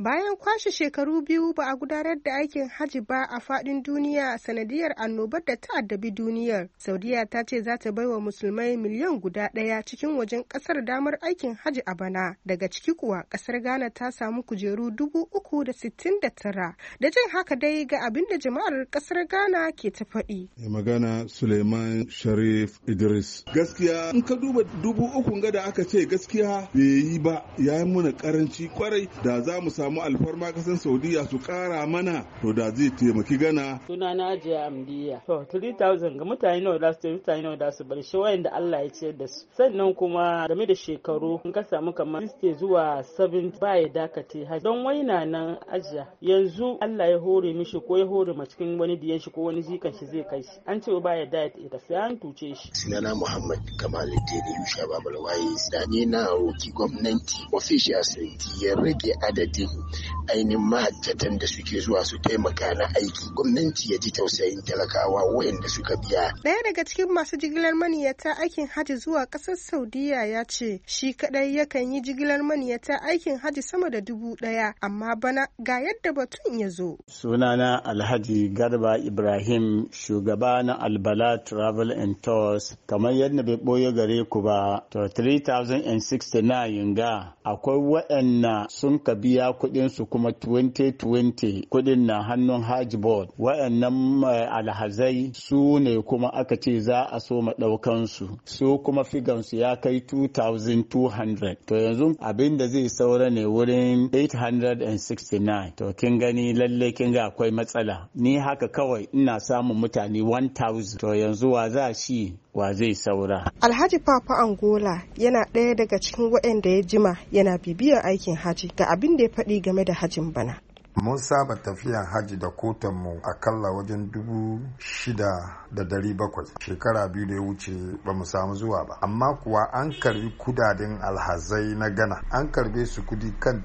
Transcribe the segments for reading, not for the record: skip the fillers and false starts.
Bayan kwashe shekaru biyu ba a gudanar da aikin hajji ba a faɗin duniya sanadiyar annobar da ta addabi duniyar, Saudiya ta ce za ta baiwa musulmai miliyan guda ɗaya cikin wajen ƙasar damar aikin hajji a bana. Daga ciki kuwa ƙasar Ghana ta samu kujeru 369. Da jin haka dai ga abin da jama'ar ƙasar Ghana ke ta faɗi. Magana Suleiman Sharif Idris. Gaskiya in ka duba 3,000 ga da aka ce gaskiya bai yi ba, ya yi mana karanci kwarai. Da za mu samu alfarma kasan Saudiya su kara mana, to da zai taimaki Ghana. Sunana Ajiya Amdiya. To 3,000 ga mutane nawa da su mutane nawa da su bar shi wayanda Allah ya ciyar da su. Sannan kuma game da shekaru in ka samu kamar 60 zuwa 70 ba ya dakate haji. Don waina nan Ajiya yanzu Allah ya hore mishi ko ya hore ma cikin wani diyan shi ko wani jikan shi zai kai shi. An ce ba ya diet ita sai an tuce shi. Sunana Muhammad Kamaluddin Yusha Babalwaye. Sani na roki gwamnati officials ya rage adadin ainihin mahajjatan da suke zuwa su taimaka na aiki. Gwamnati ya ji tausayin talakawa wayanda suka biya. Ɗaya daga cikin masu jigilar maniyata aikin hajji zuwa ƙasar Saudiya ya ce shi kadai yakan yi jigilar maniyata aikin hajji sama da 1,000, amma bana ga yadda batun ya zo. Sunana Alhaji Garba Ibrahim, shugaba na Albala Travel and Tours. Kamar yadda bai ɓoye gare ku ba, to 3,069 ga akwai waɗanda sun ka biya kuɗinsu kuma 2020 kuɗin na hannun Hajj Board. Waɗannan alhazai su ne kuma aka ce za a so maɗaukansu, su kuma figansu ya kai 2,200. To yanzu abin da zai saura ne wurin 869. To kin gani lalle kin ga akwai matsala. Ni haka kawai ina samun mutane 1,000. To yanzu wa za shi wa zai saura. Alhaji Papa Angola yana ɗaya daga cikin waɗanda ya jima yana bibiyar aikin haji ga abin da ya faɗi game da hajin bana. Mun saba tafiyan haji da kotanmu akalla wajen 6,700. Shekara 2 da ya wuce ba mu samu zuwa ba. Amma kuwa an karbi kudaden alhazai na Ghana. An karbe su kudi kan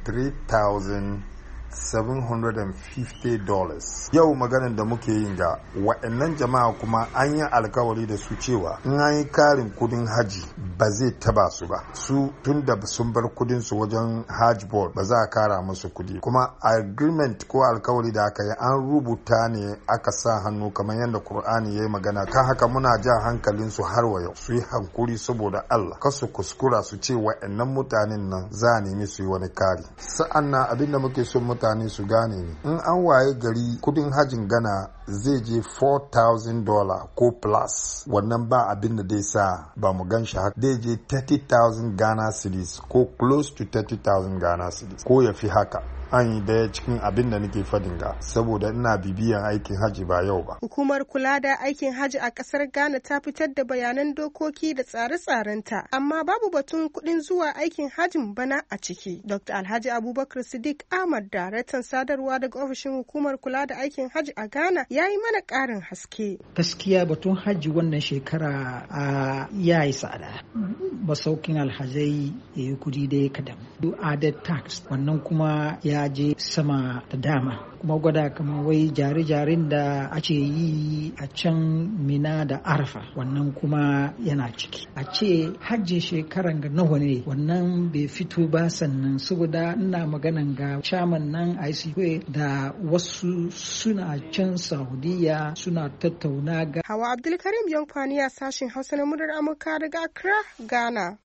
$3,750. Yau maganin da muke yin ga wa'annan jama'a kuma an yi alkawari da su cewa in an yi karin kudin haji ba zai taba su ba. Su tun da sun bar kudin su wajen Hajj Board ba za a kara musu kudi. Kuma agreement ko alkawari da aka yi an rubuta ne aka sa hannu kamar yadda Qur'ani ya yi magana. Kan haka muna jan hankalin su har wa yau su yi hankuri saboda Allah. Kar su kuskura su ce wa'annan mutanen nan za a nemi su yi wani kari. Sa'annan abinda muke son mutane su gane ne in an waye gari kudin hajin Ghana zai je $4,000 ko plus, wannan ba abin da dai sa ba mu gan shi haka. Zai je 30,000 Ghana cedis ko close to 30,000 Ghana cedis ko ya fi haka. An yi daya cikin abin da nake fadin ga saboda ina bibiyan aikin haji ba yau ba. Hukumar kula da aikin haji a kasar Ghana ta fitar da bayanan dokoki da tsare-tsarenta, amma babu batun kuɗin zuwa aikin hajin bana a ciki. Dr. Alhaji Abubakar Siddiq Ahmad, daraktan sadarwa daga ofishin hukumar kula da aikin haji a Ghana, ya yi mana ƙarin haske. Gaskiya batun haji wannan shekara ya yi tsada. Masaukin alhazai ya yi kudi da ya kadan. Added tax wannan kuma ya je sama da dama. Kuma gwada kamar wai jare-jaren da ake yi a can Mina da Arafa wannan kuma yana ciki. A ce hajji shekaran ga nawa ne wannan bai fito ba, sannan saboda ina maganan ga chairman nan ICA da wasu suna can Saudiya suna tattauna ga. Hawa Abdulkarim Yankwaniya, sashin Hausa na murar Amurka daga Accra, Ghana.